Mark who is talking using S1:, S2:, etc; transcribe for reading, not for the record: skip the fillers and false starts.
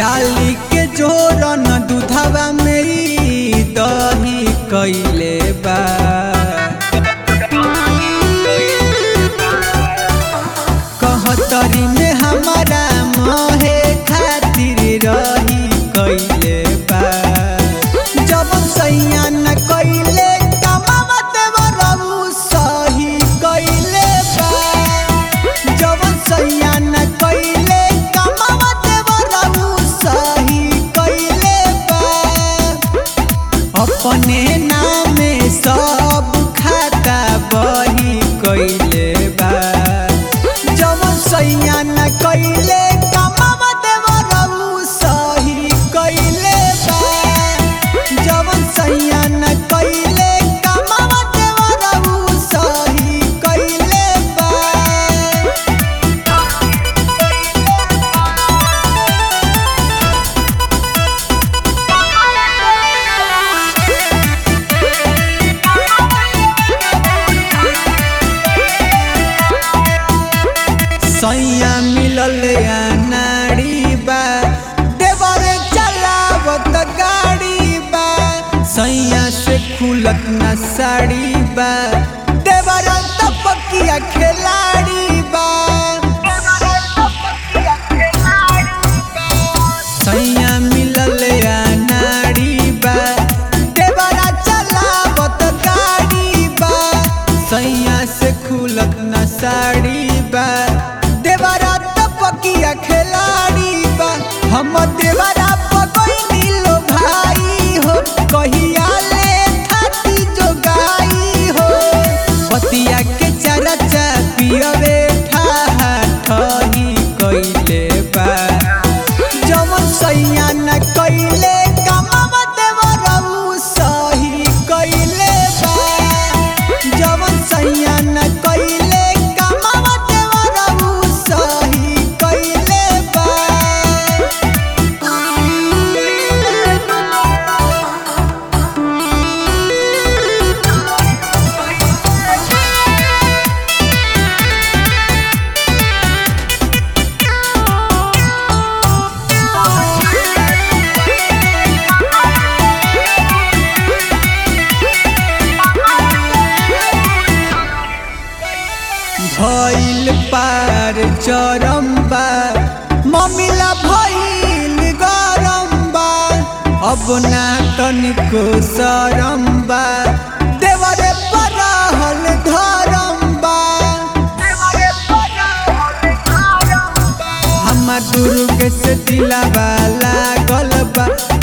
S1: डाली के जोरन दूधवा मेरी दही कइले बा। कहतरी में हमारा मोहे खातिर रही कइले बा। जब सैया न कइले कमावा देवरऊ सही कइले बा। जब सैया न कइले कमावा देवरऊ सही कइले बा। अपने नामे सब खाता बही कइले बा। जब सैया न कइले कमावा देवरऊ सही कइले बा। जब सैया न कइले कमावा देवरऊ सही कइले बा। सैया मिलल अनाड़ी बा। देवर चलावत गाड़ी बा। सैया से खुलत न साड़ी बा। देवर तपकिया खिलाड़ी बा। सैया मिलल अनाड़ी बा। देवर चलावत गाड़ी बा। सैया से खुलत न साड़ी बा। देवरा तपकिया खिलाड़ी बा। हम देवरा पगोइनी लो भाई हो। कहिया ले थाती जो गाई हो। बतिया के चरचा पियवे ठाहा ठही कइले बा। जब सैया न कइले कमावा देवरऊ सही कइले बा। जब सैया न कइले कमावा देवरऊ सही कइले बा। भइल पार चरम बा। ममिला भइल गरम बा। अब ना तनिको शरम बा। देवरे पर रहल धरम बा। हमार दुर्ग से दिलावा लागल बा।